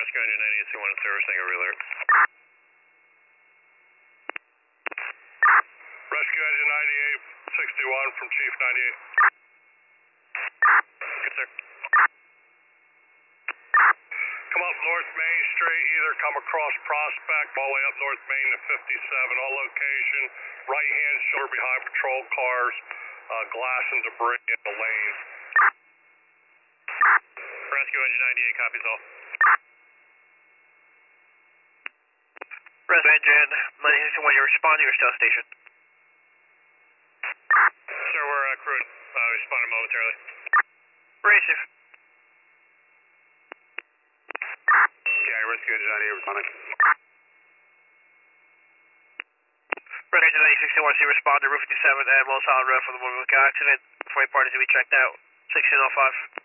Rescue Engine 9821 in service, single alert. Rescue Engine 9861 from Chief 98. Good, sir. Come up North Main Street, either come across Prospect all the way up North Main to 57, all location, right-hand shoulder behind patrol cars, glass and debris in the lane. Rescue Engine 98, copies all. Rescue Engine 9621, you're responding or still station? Sir, we're crewing, responding momentarily. Racing. Yeah, Rescue Engine 98, responding. Rescue Engine 9621, see respond to Route 57 and Willis Island Road for the Morgan accident. 40 parties to be checked out. 1605.